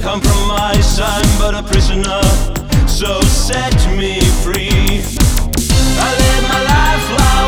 compromise, I'm but a prisoner, so set me free. I live my life loud.